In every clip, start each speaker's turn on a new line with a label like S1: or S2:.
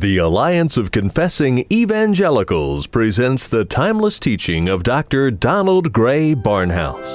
S1: The Alliance of Confessing Evangelicals presents the timeless teaching of Dr. Donald Grey Barnhouse.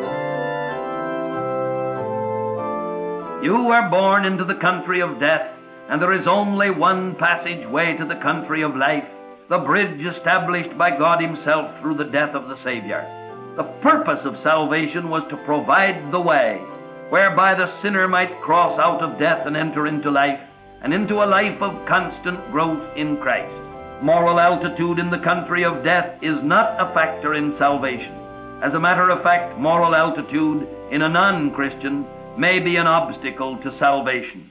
S2: You are born into the country of death, and there is only one passageway to the country of life, the bridge established by God Himself through the death of the Savior. The purpose of salvation was to provide the way whereby the sinner might cross out of death and enter into life, and into a life of constant growth in Christ. Moral altitude in the country of death is not a factor in salvation. As a matter of fact, moral altitude in a non-Christian may be an obstacle to salvation.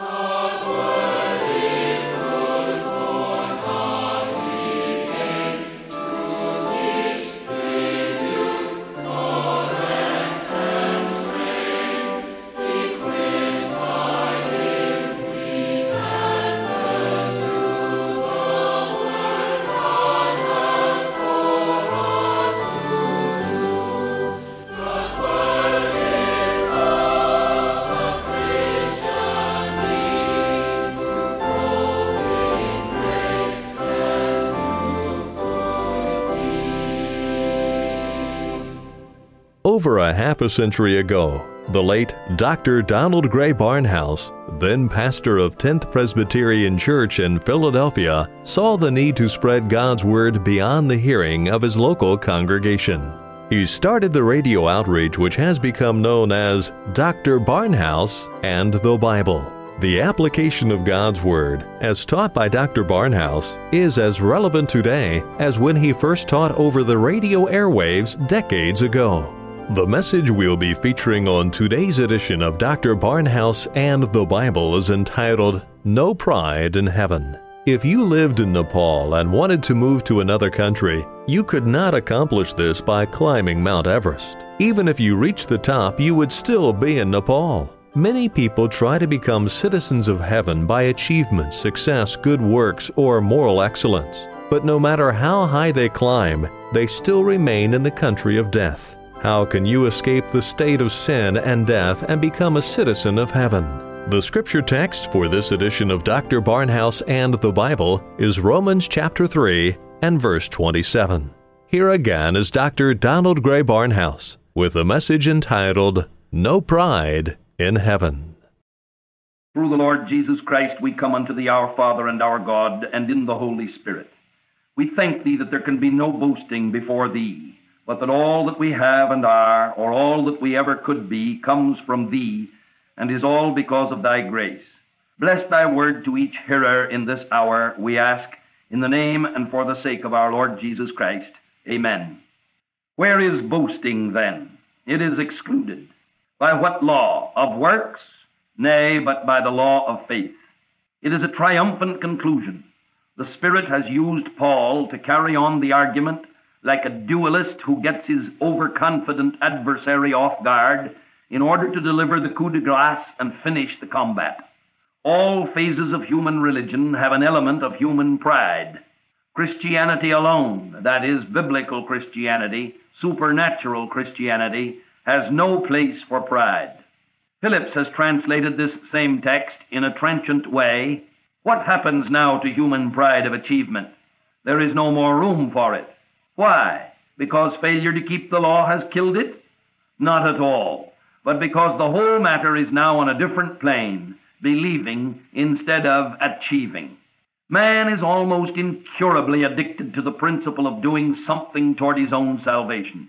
S1: Over a half a century ago, the late Dr. Donald Grey Barnhouse, then pastor of 10th Presbyterian Church in Philadelphia, saw the need to spread God's Word beyond the hearing of his local congregation. He started the radio outreach which has become known as Dr. Barnhouse and the Bible. The application of God's Word, as taught by Dr. Barnhouse, is as relevant today as when he first taught over the radio airwaves decades ago. The message we'll be featuring on today's edition of Dr. Barnhouse and the Bible is entitled, No Pride in Heaven. If you lived in Nepal and wanted to move to another country, you could not accomplish this by climbing Mount Everest. Even if you reached the top, you would still be in Nepal. Many people try to become citizens of heaven by achievement, success, good works, or moral excellence. But no matter how high they climb, they still remain in the country of death. How can you escape the state of sin and death and become a citizen of heaven? The scripture text for this edition of Dr. Barnhouse and the Bible is Romans chapter 3 and verse 27. Here again is Dr. Donald Grey Barnhouse with a message entitled, No Pride in Heaven.
S2: Through the Lord Jesus Christ we come unto Thee, our Father and our God, and in the Holy Spirit. We thank Thee that there can be no boasting before Thee, but that all that we have and are, or all that we ever could be, comes from Thee, and is all because of Thy grace. Bless Thy word to each hearer in this hour, we ask, in the name and for the sake of our Lord Jesus Christ. Amen. Where is boasting, then? It is excluded. By what law? Of works? Nay, but by the law of faith. It is a triumphant conclusion. The Spirit has used Paul to carry on the argument like a duelist who gets his overconfident adversary off guard in order to deliver the coup de grace and finish the combat. All phases of human religion have an element of human pride. Christianity alone, that is, biblical Christianity, supernatural Christianity, has no place for pride. Phillips has translated this same text in a trenchant way. What happens now to human pride of achievement? There is no more room for it. Why? Because failure to keep the law has killed it? Not at all, but because the whole matter is now on a different plane, believing instead of achieving. Man is almost incurably addicted to the principle of doing something toward his own salvation.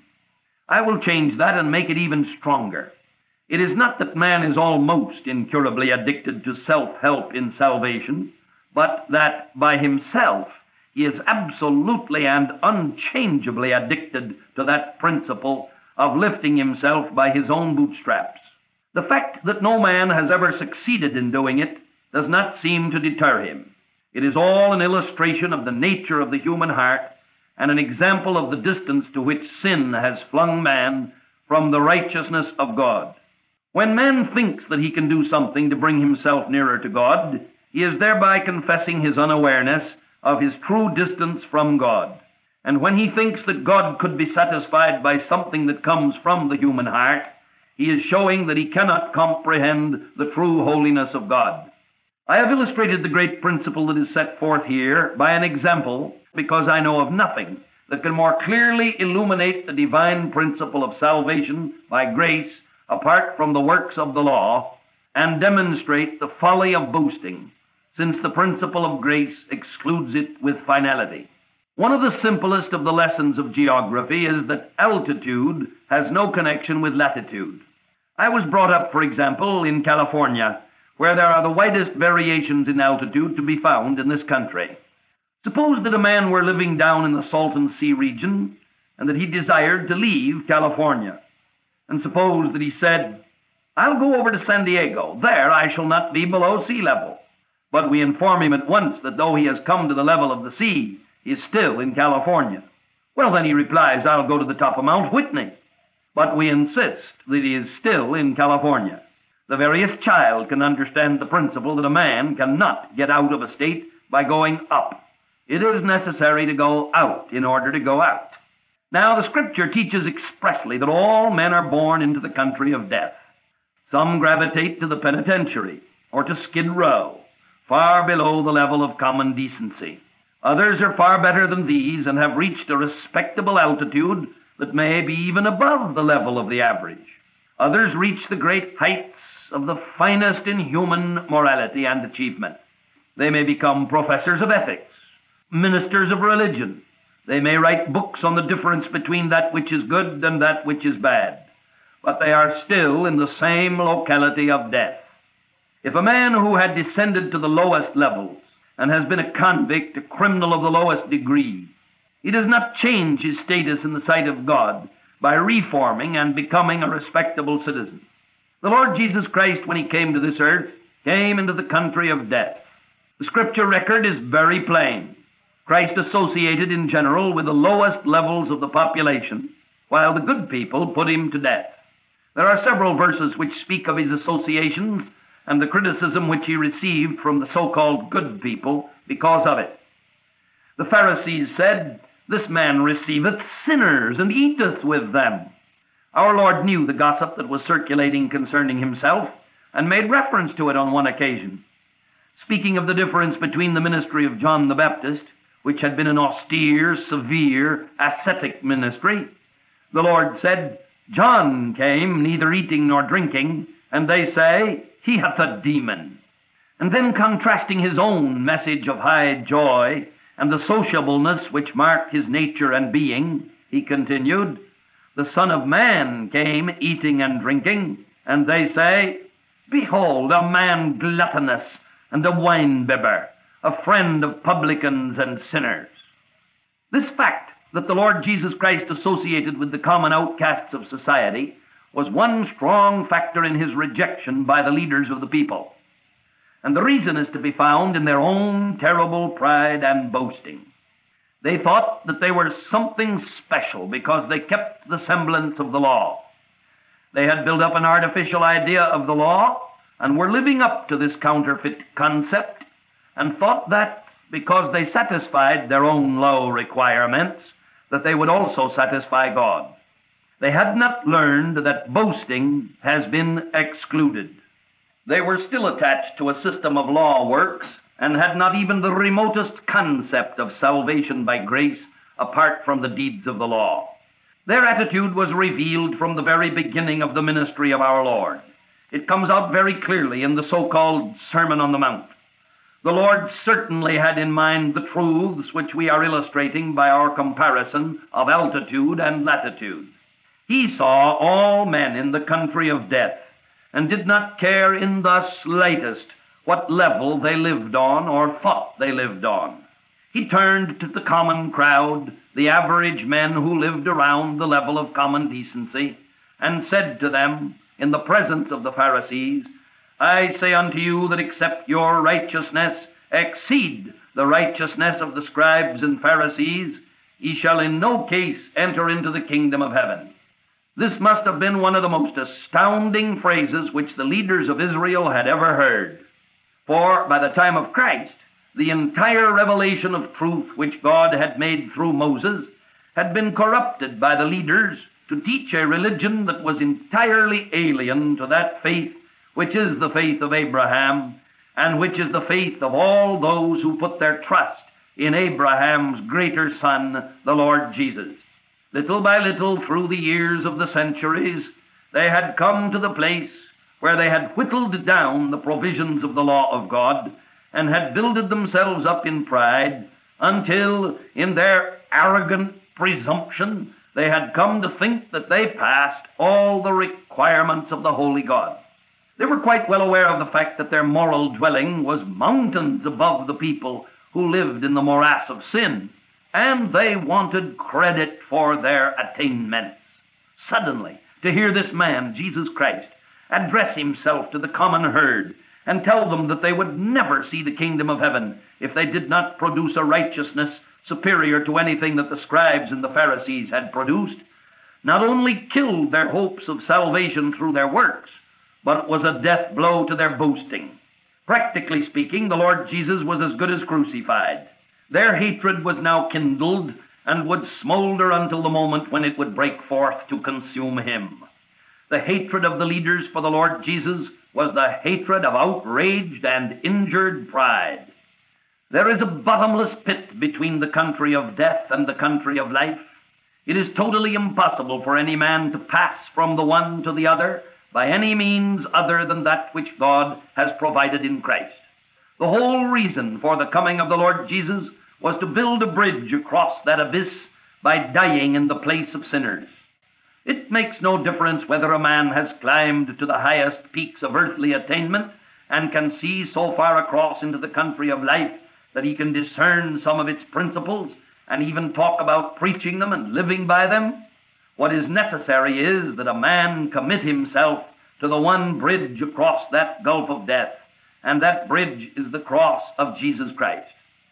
S2: I will change that and make it even stronger. It is not that man is almost incurably addicted to self-help in salvation, but that by himself he is absolutely and unchangeably addicted to that principle of lifting himself by his own bootstraps. The fact that no man has ever succeeded in doing it does not seem to deter him. It is all an illustration of the nature of the human heart and an example of the distance to which sin has flung man from the righteousness of God. When man thinks that he can do something to bring himself nearer to God, he is thereby confessing his unawareness of his true distance from God. And when he thinks that God could be satisfied by something that comes from the human heart, he is showing that he cannot comprehend the true holiness of God. I have illustrated the great principle that is set forth here by an example, because I know of nothing that can more clearly illuminate the divine principle of salvation by grace apart from the works of the law, and demonstrate the folly of boasting, since the principle of grace excludes it with finality. One of the simplest of the lessons of geography is that altitude has no connection with latitude. I was brought up, for example, in California, where there are the widest variations in altitude to be found in this country. Suppose that a man were living down in the Salton Sea region, and that he desired to leave California. And suppose that he said, "I'll go over to San Diego. There I shall not be below sea level." But we inform him at once that though he has come to the level of the sea, he is still in California. Well, then he replies, "I'll go to the top of Mount Whitney." But we insist that he is still in California. The veriest child can understand the principle that a man cannot get out of a state by going up. It is necessary to go out in order to go out. Now, the Scripture teaches expressly that all men are born into the country of death. Some gravitate to the penitentiary or to Skid Row, far below the level of common decency. Others are far better than these and have reached a respectable altitude that may be even above the level of the average. Others reach the great heights of the finest in human morality and achievement. They may become professors of ethics, ministers of religion. They may write books on the difference between that which is good and that which is bad. But they are still in the same locality of death. If a man who had descended to the lowest levels and has been a convict, a criminal of the lowest degree, he does not change his status in the sight of God by reforming and becoming a respectable citizen. The Lord Jesus Christ, when he came to this earth, came into the country of death. The Scripture record is very plain. Christ associated in general with the lowest levels of the population, while the good people put him to death. There are several verses which speak of his associations and the criticism which he received from the so-called good people because of it. The Pharisees said, "This man receiveth sinners and eateth with them." Our Lord knew the gossip that was circulating concerning himself and made reference to it on one occasion. Speaking of the difference between the ministry of John the Baptist, which had been an austere, severe, ascetic ministry, the Lord said, "John came neither eating nor drinking, and they say, he hath a demon." And then contrasting his own message of high joy and the sociableness which marked his nature and being, he continued, "The Son of Man came eating and drinking, and they say, Behold, a man gluttonous and a wine-bibber, a friend of publicans and sinners." This fact that the Lord Jesus Christ associated with the common outcasts of society was one strong factor in his rejection by the leaders of the people. And the reason is to be found in their own terrible pride and boasting. They thought that they were something special because they kept the semblance of the law. They had built up an artificial idea of the law and were living up to this counterfeit concept, and thought that because they satisfied their own low requirements, that they would also satisfy God. They had not learned that boasting has been excluded. They were still attached to a system of law works and had not even the remotest concept of salvation by grace apart from the deeds of the law. Their attitude was revealed from the very beginning of the ministry of our Lord. It comes out very clearly in the so-called Sermon on the Mount. The Lord certainly had in mind the truths which we are illustrating by our comparison of altitude and latitude. He saw all men in the country of death and did not care in the slightest what level they lived on or thought they lived on. He turned to the common crowd, the average men who lived around the level of common decency, and said to them in the presence of the Pharisees, "I say unto you that except your righteousness exceed the righteousness of the scribes and Pharisees, ye shall in no case enter into the kingdom of heaven." This must have been one of the most astounding phrases which the leaders of Israel had ever heard. For by the time of Christ, the entire revelation of truth which God had made through Moses had been corrupted by the leaders to teach a religion that was entirely alien to that faith which is the faith of Abraham and which is the faith of all those who put their trust in Abraham's greater Son, the Lord Jesus. Little by little, through the years of the centuries, they had come to the place where they had whittled down the provisions of the law of God and had builded themselves up in pride until, in their arrogant presumption, they had come to think that they passed all the requirements of the holy God. They were quite well aware of the fact that their moral dwelling was mountains above the people who lived in the morass of sin, and they wanted credit for their attainments. Suddenly, to hear this man, Jesus Christ, address himself to the common herd and tell them that they would never see the kingdom of heaven if they did not produce a righteousness superior to anything that the scribes and the Pharisees had produced, not only killed their hopes of salvation through their works, but it was a death blow to their boasting. Practically speaking, the Lord Jesus was as good as crucified. Their hatred was now kindled and would smolder until the moment when it would break forth to consume him. The hatred of the leaders for the Lord Jesus was the hatred of outraged and injured pride. There is a bottomless pit between the country of death and the country of life. It is totally impossible for any man to pass from the one to the other by any means other than that which God has provided in Christ. The whole reason for the coming of the Lord Jesus was to build a bridge across that abyss by dying in the place of sinners. It makes no difference whether a man has climbed to the highest peaks of earthly attainment and can see so far across into the country of life that he can discern some of its principles and even talk about preaching them and living by them. What is necessary is that a man commit himself to the one bridge across that gulf of death, and that bridge is the cross of Jesus Christ.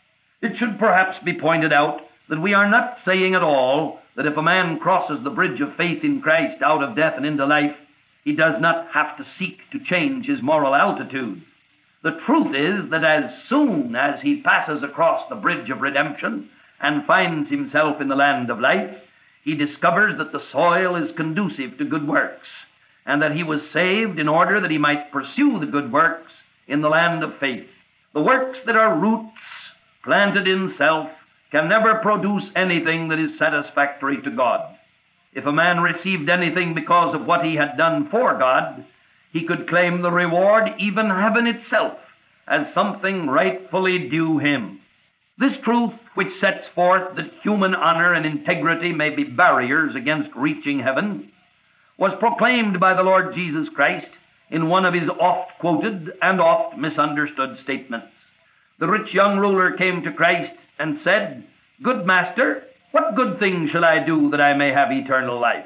S2: It should perhaps be pointed out that we are not saying at all that if a man crosses the bridge of faith in Christ out of death and into life, he does not have to seek to change his moral altitude. The truth is that as soon as he passes across the bridge of redemption and finds himself in the land of life, he discovers that the soil is conducive to good works, and that he was saved in order that he might pursue the good works in the land of faith. The works that are roots planted in self can never produce anything that is satisfactory to God. If a man received anything because of what he had done for God, he could claim the reward, even heaven itself, as something rightfully due him. This truth, which sets forth that human honor and integrity may be barriers against reaching heaven, was proclaimed by the Lord Jesus Christ in one of his oft-quoted and oft-misunderstood statements. The rich young ruler came to Christ and said, "Good master, what good thing shall I do that I may have eternal life?"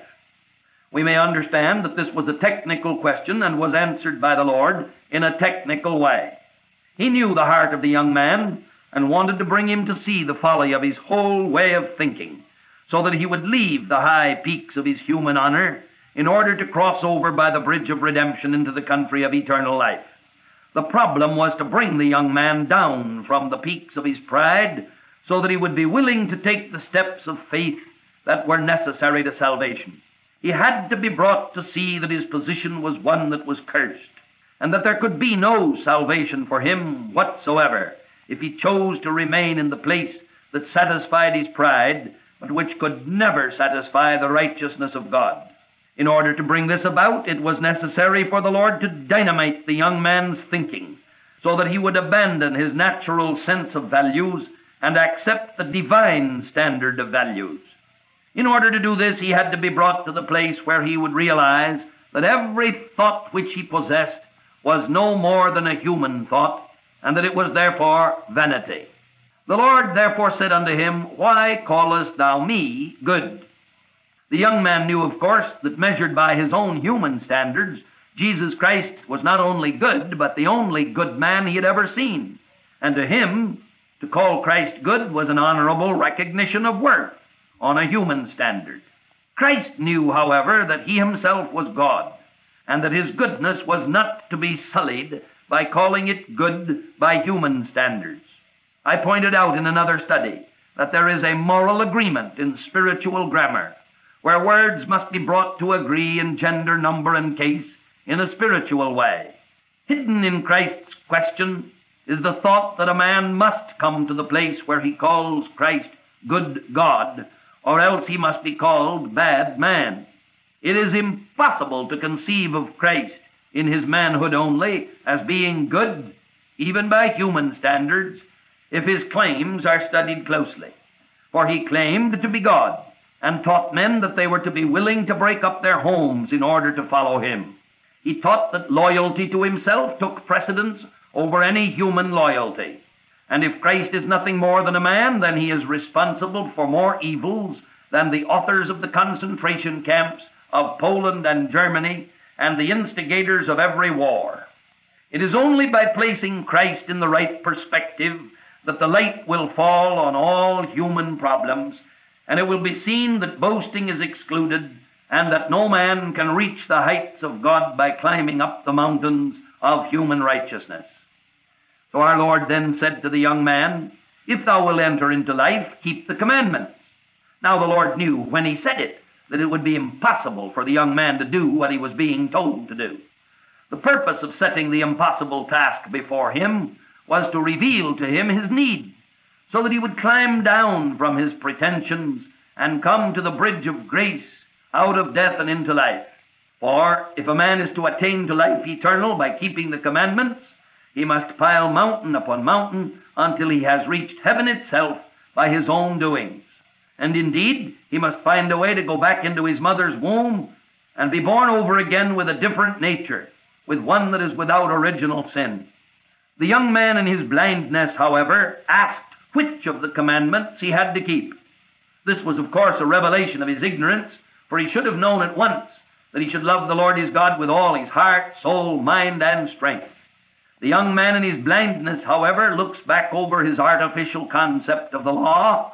S2: We may understand that this was a technical question and was answered by the Lord in a technical way. He knew the heart of the young man and wanted to bring him to see the folly of his whole way of thinking, so that he would leave the high peaks of his human honor in order to cross over by the bridge of redemption into the country of eternal life. The problem was to bring the young man down from the peaks of his pride so that he would be willing to take the steps of faith that were necessary to salvation. He had to be brought to see that his position was one that was cursed, and that there could be no salvation for him whatsoever if he chose to remain in the place that satisfied his pride, but which could never satisfy the righteousness of God. In order to bring this about, it was necessary for the Lord to dynamite the young man's thinking, so that he would abandon his natural sense of values and accept the divine standard of values. In order to do this, he had to be brought to the place where he would realize that every thought which he possessed was no more than a human thought, and that it was therefore vanity. The Lord therefore said unto him, "Why callest thou me good?" The young man knew, of course, that measured by his own human standards, Jesus Christ was not only good, but the only good man he had ever seen. And to him, to call Christ good was an honorable recognition of worth on a human standard. Christ knew, however, that he himself was God, and that his goodness was not to be sullied by calling it good by human standards. I pointed out in another study that there is a moral agreement in spiritual grammar, where words must be brought to agree in gender, number, and case in a spiritual way. Hidden in Christ's question is the thought that a man must come to the place where he calls Christ good God, or else he must be called bad man. It is impossible to conceive of Christ in his manhood only as being good, even by human standards, if his claims are studied closely. For he claimed to be God, and taught men that they were to be willing to break up their homes in order to follow him. He taught that loyalty to himself took precedence over any human loyalty. And if Christ is nothing more than a man, then he is responsible for more evils than the authors of the concentration camps of Poland and Germany and the instigators of every war. It is only by placing Christ in the right perspective that the light will fall on all human problems, and it will be seen that boasting is excluded and that no man can reach the heights of God by climbing up the mountains of human righteousness. So our Lord then said to the young man, "If thou wilt enter into life, keep the commandments." Now the Lord knew when he said it that it would be impossible for the young man to do what he was being told to do. The purpose of setting the impossible task before him was to reveal to him his need, so that he would climb down from his pretensions and come to the bridge of grace out of death and into life. For if a man is to attain to life eternal by keeping the commandments, he must pile mountain upon mountain until he has reached heaven itself by his own doings. And indeed, he must find a way to go back into his mother's womb and be born over again with a different nature, with one that is without original sin. The young man in his blindness, however, asked which of the commandments he had to keep. This was, of course, a revelation of his ignorance, for he should have known at once that he should love the Lord his God with all his heart, soul, mind, and strength. The young man in his blindness, however, looks back over his artificial concept of the law,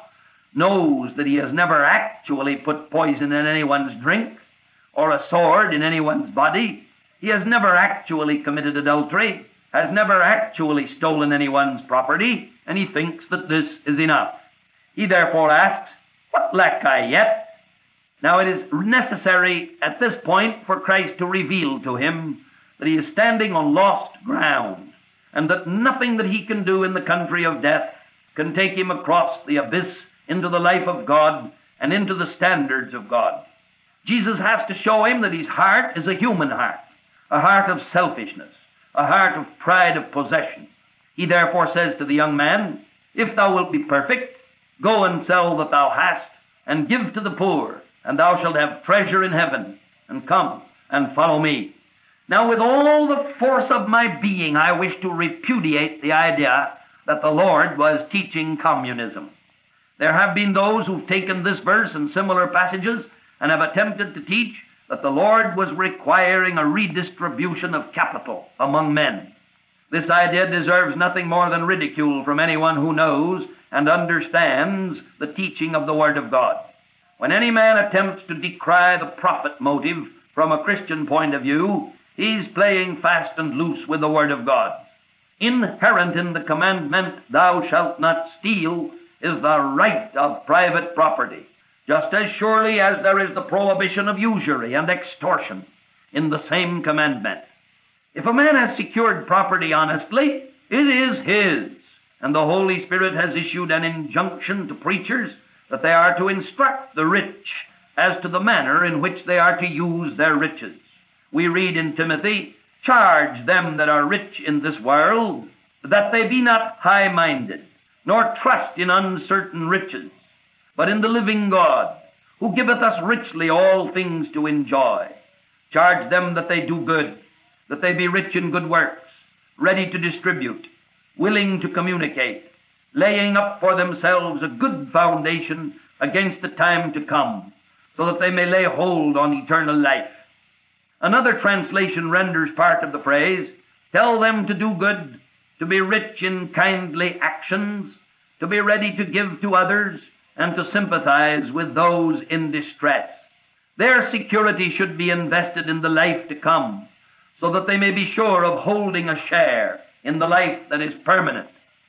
S2: knows that he has never actually put poison in anyone's drink or a sword in anyone's body. He has never actually committed adultery, has never actually stolen anyone's property, and he thinks that this is enough. He therefore asks, "What lack I yet?" Now it is necessary at this point for Christ to reveal to him that he is standing on lost ground, and that nothing that he can do in the country of death can take him across the abyss into the life of God and into the standards of God. Jesus has to show him that his heart is a human heart, a heart of selfishness, a heart of pride of possession. He therefore says to the young man, "If thou wilt be perfect, go and sell that thou hast, and give to the poor, and thou shalt have treasure in heaven, and come and follow me." Now, with all the force of my being, I wish to repudiate the idea that the Lord was teaching communism. There have been those who've taken this verse and similar passages and have attempted to teach that the Lord was requiring a redistribution of capital among men. This idea deserves nothing more than ridicule from anyone who knows and understands the teaching of the Word of God. When any man attempts to decry the profit motive from a Christian point of view, he's playing fast and loose with the Word of God. Inherent in the commandment, "Thou shalt not steal," is the right of private property, just as surely as there is the prohibition of usury and extortion in the same commandment. If a man has secured property honestly, it is his, and the Holy Spirit has issued an injunction to preachers that they are to instruct the rich as to the manner in which they are to use their riches. We read in Timothy, "Charge them that are rich in this world, that they be not high-minded, nor trust in uncertain riches, but in the living God, who giveth us richly all things to enjoy. Charge them that they do good, that they be rich in good works, ready to distribute, willing to communicate, laying up for themselves a good foundation against the time to come, so that they may lay hold on eternal life." Another translation renders part of the phrase, "Tell them to do good, to be rich in kindly actions, to be ready to give to others, and to sympathize with those in distress." Their security should be invested in the life to come, so that they may be sure of holding a share in the life that is permanent.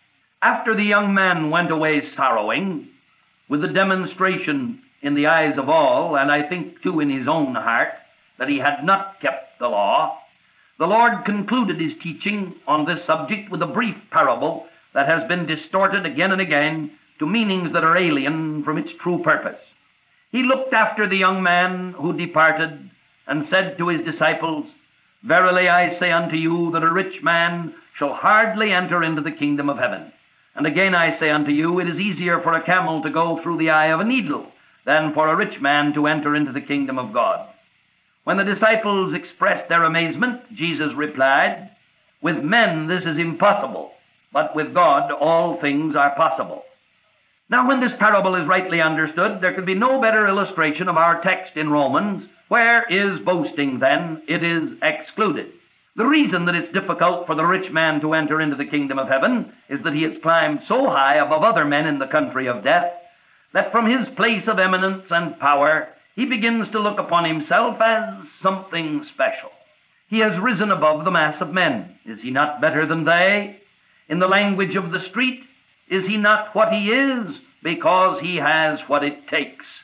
S2: After the young man went away sorrowing, with the demonstration in the eyes of all, and I think too in his own heart, that he had not kept the law, The Lord concluded his teaching on this subject with a brief parable that has been distorted again and again to meanings that are alien from its true purpose. He looked after the young man who departed and said to his disciples, "Verily I say unto you that a rich man shall hardly enter into the kingdom of heaven. And again I say unto you, it is easier for a camel to go through the eye of a needle than for a rich man to enter into the kingdom of God." When the disciples expressed their amazement, Jesus replied, "With men this is impossible, but with God all things are possible." Now, when this parable is rightly understood, there could be no better illustration of our text in Romans. Where is boasting, then? It is excluded. The reason that it's difficult for the rich man to enter into the kingdom of heaven is that he has climbed so high above other men in the country of death that from his place of eminence and power, he begins to look upon himself as something special. He has risen above the mass of men. Is he not better than they? In the language of the street, is he not what he is because he has what it takes?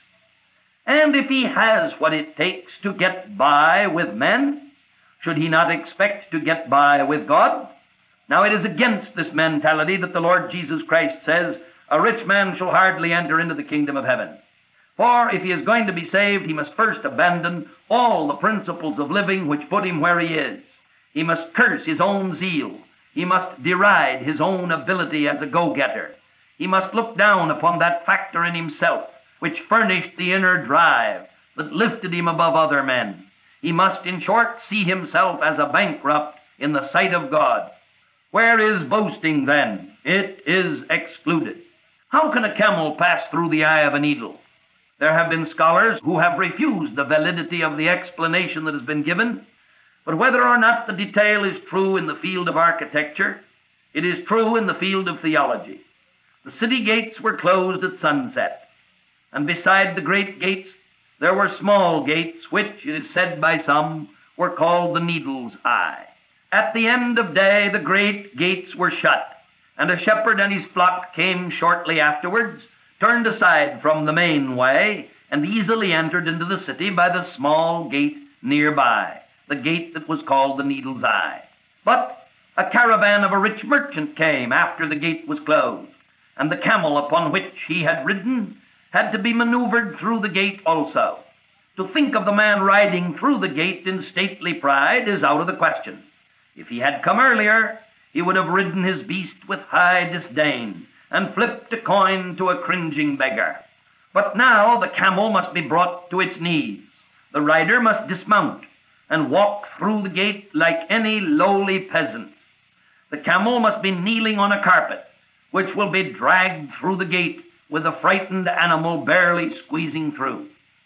S2: And if he has what it takes to get by with men, should he not expect to get by with God? Now, it is against this mentality that the Lord Jesus Christ says, "A rich man shall hardly enter into the kingdom of heaven." For if he is going to be saved, he must first abandon all the principles of living which put him where he is. He must curse his own zeal. He must deride his own ability as a go-getter. He must look down upon that factor in himself which furnished the inner drive that lifted him above other men. He must, in short, see himself as a bankrupt in the sight of God. Where is boasting, then? It is excluded. How can a camel pass through the eye of a needle? There have been scholars who have refused the validity of the explanation that has been given, but whether or not the detail is true in the field of architecture, it is true in the field of theology. The city gates were closed at sunset, and beside the great gates there were small gates which, it is said by some, were called the needle's eye. At the end of day the great gates were shut, and a shepherd and his flock came shortly afterwards, turned aside from the main way, and easily entered into the city by the small gate nearby, the gate that was called the needle's eye. But a caravan of a rich merchant came after the gate was closed, and the camel upon which he had ridden had to be maneuvered through the gate also. To think of the man riding through the gate in stately pride is out of the question. If he had come earlier, he would have ridden his beast with high disdain and flipped a coin to a cringing beggar. But now the camel must be brought to its knees. The rider must dismount and walk through the gate like any lowly peasant. The camel must be kneeling on a carpet, which will be dragged through the gate with the frightened animal barely squeezing through.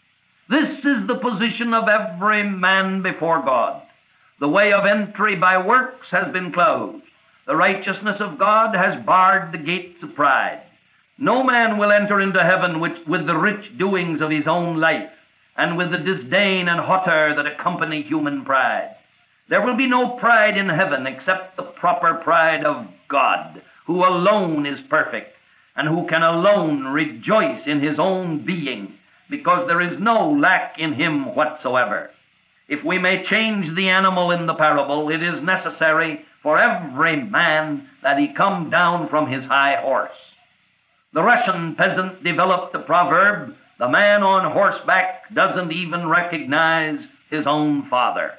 S2: This is the position of every man before God. The way of entry by works has been closed. The righteousness of God has barred the gates of pride. No man will enter into heaven with the rich doings of his own life and with the disdain and hauteur that accompany human pride. There will be no pride in heaven except the proper pride of God, who alone is perfect and who can alone rejoice in his own being, because there is no lack in him whatsoever. If we may change the animal in the parable, it is necessary for every man that he come down from his high horse. The Russian peasant developed the proverb, "The man on horseback doesn't even recognize his own father."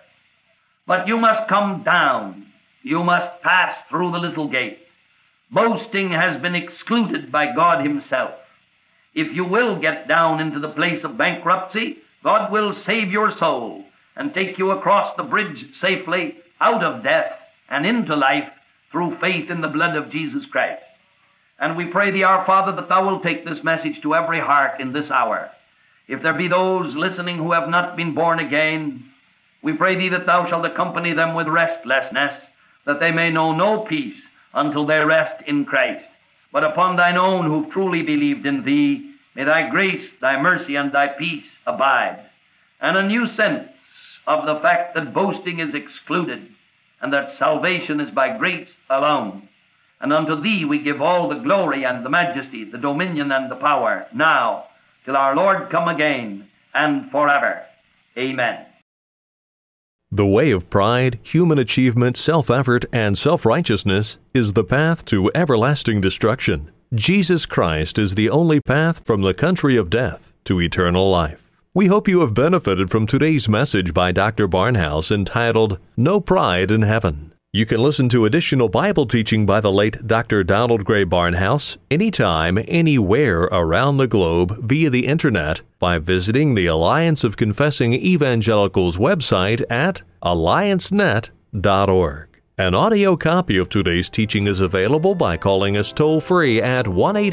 S2: But you must come down. You must pass through the little gate. Boasting has been excluded by God himself. If you will get down into the place of bankruptcy, God will save your soul and take you across the bridge safely out of death and into life through faith in the blood of Jesus Christ. And we pray thee, our Father, that thou wilt take this message to every heart in this hour. If there be those listening who have not been born again, we pray thee that thou shalt accompany them with restlessness, that they may know no peace until they rest in Christ. But upon thine own who've truly believed in thee, may thy grace, thy mercy, and thy peace abide, and a new sense of the fact that boasting is excluded, and that salvation is by grace alone. And unto thee we give all the glory and the majesty, the dominion and the power, now, till our Lord come again, and forever. Amen.
S1: The way of pride, human achievement, self-effort, and self-righteousness is the path to everlasting destruction. Jesus Christ is the only path from the country of death to eternal life. We hope you have benefited from today's message by Dr. Barnhouse entitled, No Pride in Heaven. You can listen to additional Bible teaching by the late Dr. Donald Gray Barnhouse anytime, anywhere around the globe via the Internet by visiting the Alliance of Confessing Evangelicals website at alliancenet.org. An audio copy of today's teaching is available by calling us toll-free at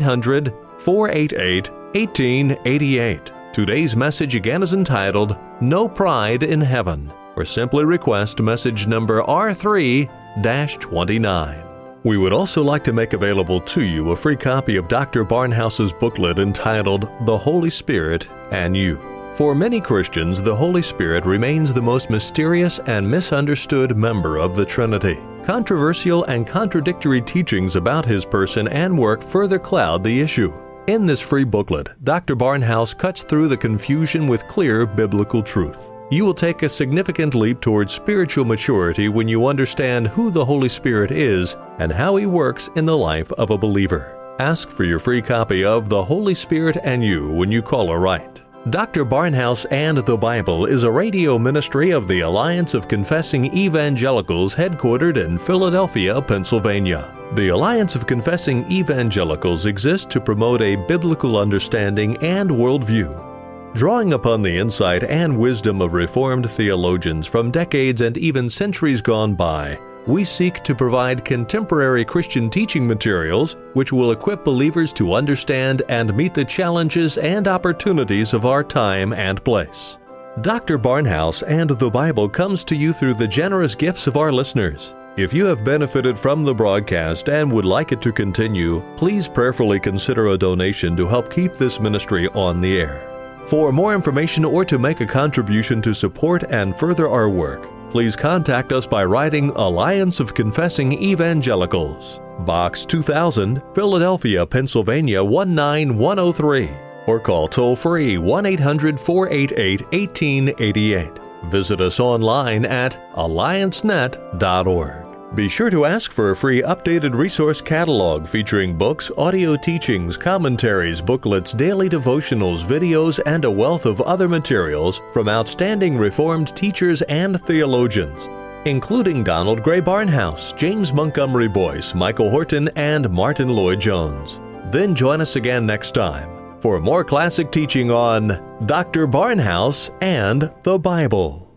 S1: 1-800-488-1888. Today's message again is entitled, No Pride in Heaven, or simply request message number R3-29. We would also like to make available to you a free copy of Dr. Barnhouse's booklet entitled The Holy Spirit and You. For many Christians, the Holy Spirit remains the most mysterious and misunderstood member of the Trinity. Controversial and contradictory teachings about His person and work further cloud the issue. In this free booklet, Dr. Barnhouse cuts through the confusion with clear biblical truth. You will take a significant leap towards spiritual maturity when you understand who the Holy Spirit is and how He works in the life of a believer. Ask for your free copy of The Holy Spirit and You when you call or write. Dr. Barnhouse and the Bible is a radio ministry of the Alliance of Confessing Evangelicals headquartered in Philadelphia, Pennsylvania. The Alliance of Confessing Evangelicals exists to promote a biblical understanding and worldview. Drawing upon the insight and wisdom of Reformed theologians from decades and even centuries gone by, we seek to provide contemporary Christian teaching materials which will equip believers to understand and meet the challenges and opportunities of our time and place. Dr. Barnhouse and the Bible comes to you through the generous gifts of our listeners. If you have benefited from the broadcast and would like it to continue, please prayerfully consider a donation to help keep this ministry on the air. For more information or to make a contribution to support and further our work, please contact us by writing Alliance of Confessing Evangelicals, Box 2000, Philadelphia, Pennsylvania 19103, or call toll-free 1-800-488-1888. Visit us online at alliancenet.org. Be sure to ask for a free updated resource catalog featuring books, audio teachings, commentaries, booklets, daily devotionals, videos, and a wealth of other materials from outstanding Reformed teachers and theologians, including Donald Gray Barnhouse, James Montgomery Boyce, Michael Horton, and Martin Lloyd-Jones. Then join us again next time for more classic teaching on Dr. Barnhouse and the Bible.